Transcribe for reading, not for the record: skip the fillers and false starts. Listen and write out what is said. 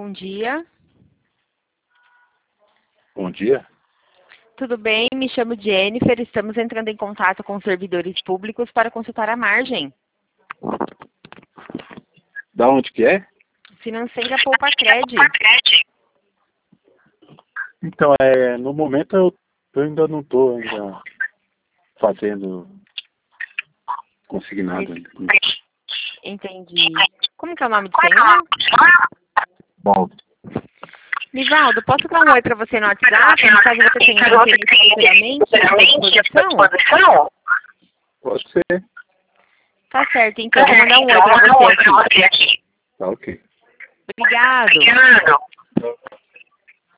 Bom dia. Bom dia. Tudo bem? Me chamo Jennifer. Estamos entrando em contato com servidores públicos para consultar a margem. Da onde que é? Financeira Poupa Cred. Então, no momento eu ainda não estou fazendo consignado ainda. Entendi. Como que é o nome do senhor? Bom, Nivaldo, posso dar um oi para você no WhatsApp? No caso você tenha interesse futuramente à disposição? pode ser. Tá certo, então. Vou mandar um oi para você aqui. Tá ok. Obrigado.